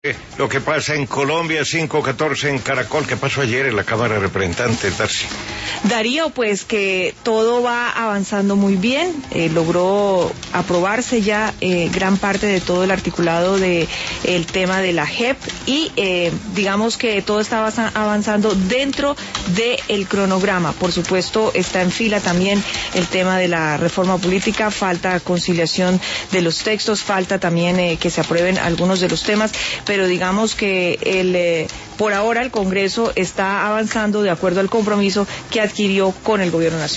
Lo que pasa en Colombia, 5:14 en Caracol. ¿Qué pasó ayer en la Cámara de Representantes, Darcy? Darío, pues que todo va avanzando muy bien, logró aprobarse ya gran parte de todo el articulado de el tema de la JEP y digamos que todo está avanzando dentro del cronograma. Por supuesto, está en fila también el tema de la reforma política, falta conciliación de los textos, falta también que se aprueben algunos de los temas, pero digamos que por ahora el Congreso está avanzando de acuerdo al compromiso que adquirió con el Gobierno Nacional.